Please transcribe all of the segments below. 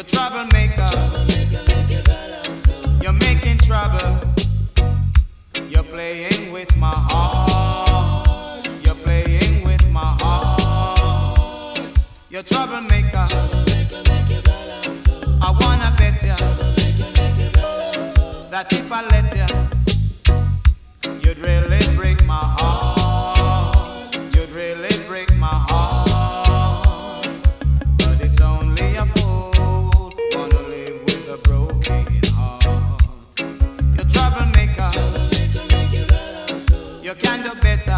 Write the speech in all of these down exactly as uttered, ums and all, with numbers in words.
You're troublemaker. You're making trouble. You're playing with my heart. You're playing with my heart. You're troublemaker. I wanna bet ya that if I let ya, you'd really break my heart. You'd really break my heart. But it's only a fool wanna live with a broken heart. You're troublemaker. You can do better.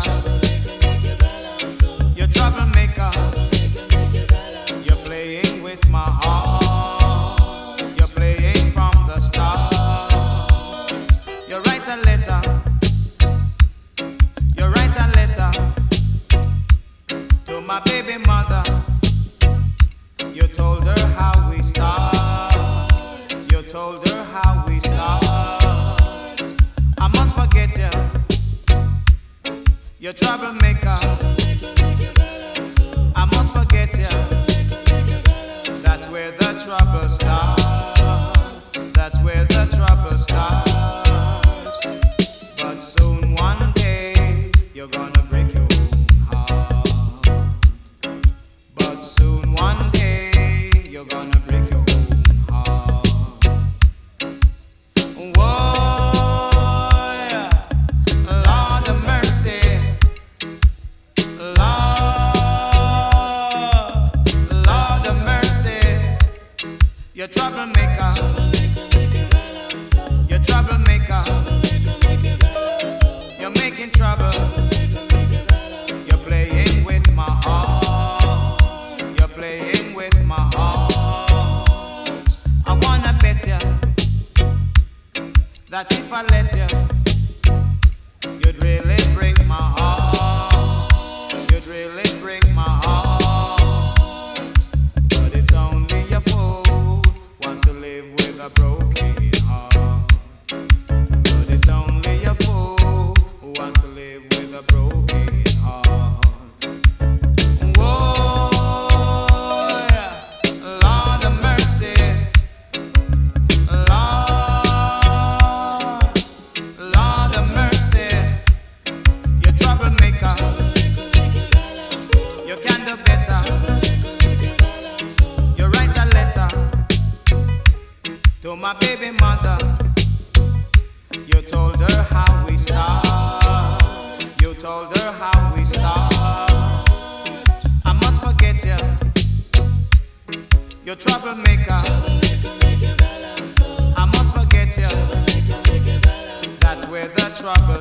You're troublemaker. You're playing with my heart. You're playing from the start. You write a letter. You write a letter to my baby mother. You told her how we start. You told her how we start. I must forget you. You're troublemaker. I must forget you. That's where the trouble starts. That's where the trouble starts. But soon one day you're gonna break your own heart. But soon one day you're gonna break your own heart. Whoa, Lord of mercy. You're troublemaker. You're troublemaker. You're making trouble. You're playing with my heart. You're playing with my heart. I wanna bet you that if I let you, you'd really break my heart. You'd really break my heart. But it's only a fool wants to live with a broken heart. But it's only a fool who wants to live with a broken heart. Whoa, Lord of mercy. Lord, Lord of mercy. You're troublemaker. You can do better. You write a letter to my baby mother. You told her how we start. You told her how we start. I must forget you. You're troublemaker. I must forget you. That's where the trouble